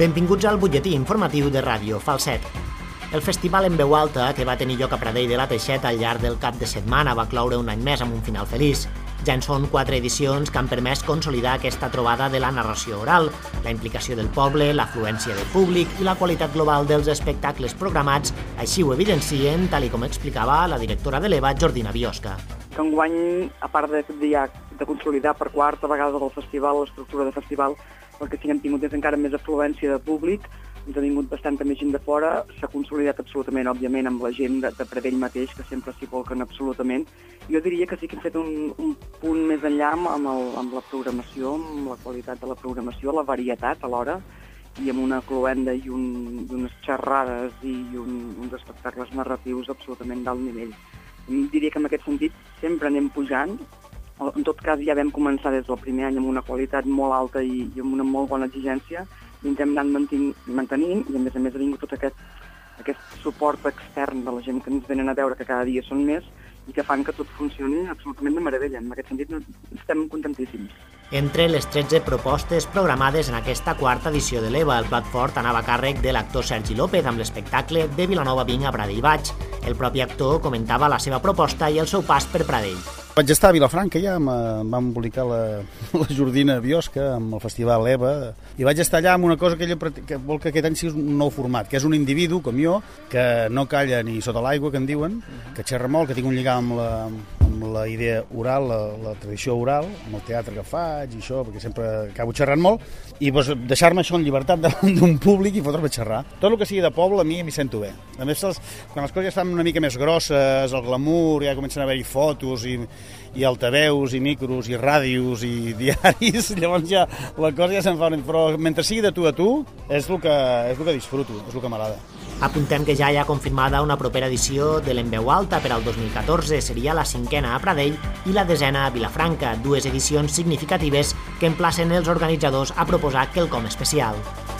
Benvinguts al butlletí informatiu de Ràdio Falset. El festival en veu alta, que va tenir lloc a Pradell de la Teixeta al llarg del cap de setmana, va cloure un any més amb un final feliç. Ja en són 4 edicions que han permès consolidar aquesta trobada de la narració oral, la implicació del poble, l'afluència del públic i la qualitat global dels espectacles programats, així ho evidencien, tal com explicava la directora de l'EVA, Jordina Biosca. Enguany, a part de consolidar per quarta vegada del festival, l'estructura de festival, perquè sí que hem tingut encara més afluència de públic, ens ha vingut bastanta més gent de fora, s'ha consolidat absolutament, òbviament, amb la gent de Pradell mateix, que sempre s'hi volquen absolutament. Jo diria que sí que hem fet un punt més enllà amb la programació, amb la qualitat de la programació, la varietat alhora, i amb una cloenda i unes xerrades i uns espectacles narratius absolutament d'alt nivell. Diria que en aquest sentit sempre anem pujant. En tot cas, ja vam començar des del primer any amb una qualitat molt alta i amb una molt bona exigència, i ens hem anat mantenint, i a més ha vingut tot aquest suport extern de la gent que ens venen a veure, que cada dia són més, i que fan que tot funcioni absolutament de meravella. En aquest sentit estem contentíssims. Entre les 13 propostes programades en aquesta quarta edició de l'EVA, el plat fort anava a càrrec de l'actor Sergi López amb l'espectacle de Vilanova vinc a Pradell vaig. El propi actor comentava la seva proposta i el seu pas per Pradell. Vaig estar a Vilafranca ja, vam embolicar la Jordina Biosca amb el festival EVA, i vaig estar allà amb una cosa que vol que aquest any sigui un nou format, que és un individu com jo, que no calla ni sota l'aigua, que en diuen, que xerra molt, que tinc un lligam amb la idea oral, la tradició oral, amb el teatre que faig i això, perquè sempre acabo xerrant molt, i doncs, deixar-me això en llibertat davant d'un públic i fotre'm a xerrar. Tot el que sigui de poble, a mi m'hi sento bé. A més, quan les coses ja estan una mica més grosses, el glamour, ja comencen a haver-hi fotos i altaveus, i micros, i ràdios, i diaris, llavors ja la cosa ja se'n fa... Però mentre sigui de tu a tu, és el que disfruto, és el que m'agrada. Apuntem que ja hi ha confirmada una propera edició de l'En veu alta per al 2014, seria la 5a a Pradell i la 10a a Vilafranca, 2 edicions significatives que emplacen els organitzadors a proposar quelcom especial.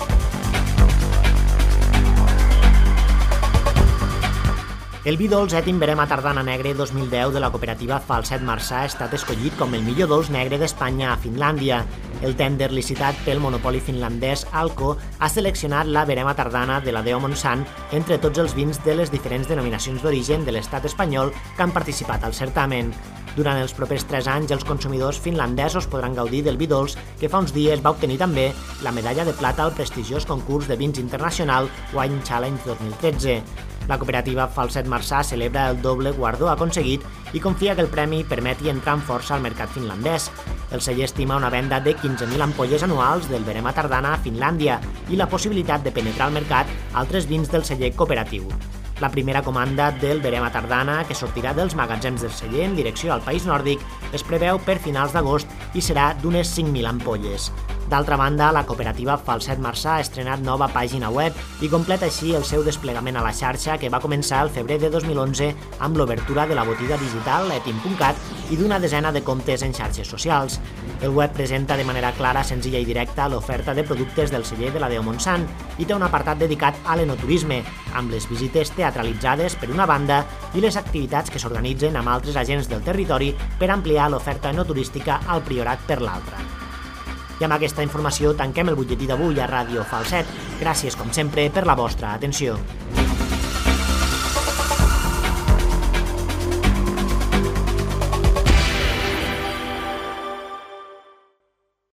El vi dolç Etim Verema Tardana Negre 2010 de la cooperativa Falset Marçà ha estat escollit com el millor dolç negre d'Espanya a Finlàndia. El tender licitat pel monopoli finlandès Alko ha seleccionat la Verema Tardana de la Deo Montsant entre tots els vins de les diferents denominacions d'origen de l'estat espanyol que han participat al certamen. Durant els propers 3 anys, els consumidors finlandesos podran gaudir del vi dolç que fa uns dies va obtenir també la medalla de plata al prestigiós concurs de vins internacional Wine Challenge 2013. La cooperativa Falset Marçà celebra el doble guardó aconseguit i confia que el premi permeti entrar amb força al mercat finlandès. El celler estima una venda de 15.000 ampolles anuals del Verema Tardana a Finlàndia i la possibilitat de penetrar al mercat altres vins del celler cooperatiu. La primera comanda del Verema Tardana, que sortirà dels magatzems del celler en direcció al país nòrdic, es preveu per finals d'agost i serà d'unes 5.000 ampolles. D'altra banda, la cooperativa Falset Marçà ha estrenat nova pàgina web i completa així el seu desplegament a la xarxa, que va començar el febrer de 2011 amb l'obertura de la botiga digital etim.cat i d'una desena de comptes en xarxes socials. El web presenta de manera clara, senzilla i directa l'oferta de productes del celler de la Deo Montsant i té un apartat dedicat a l'enoturisme, amb les visites teatralitzades per una banda i les activitats que s'organitzen amb altres agents del territori per ampliar l'oferta enoturística al Priorat per l'altra. I amb aquesta informació tanquem el butlletí d'avui a Ràdio Falset. Gràcies, com sempre, per la vostra atenció.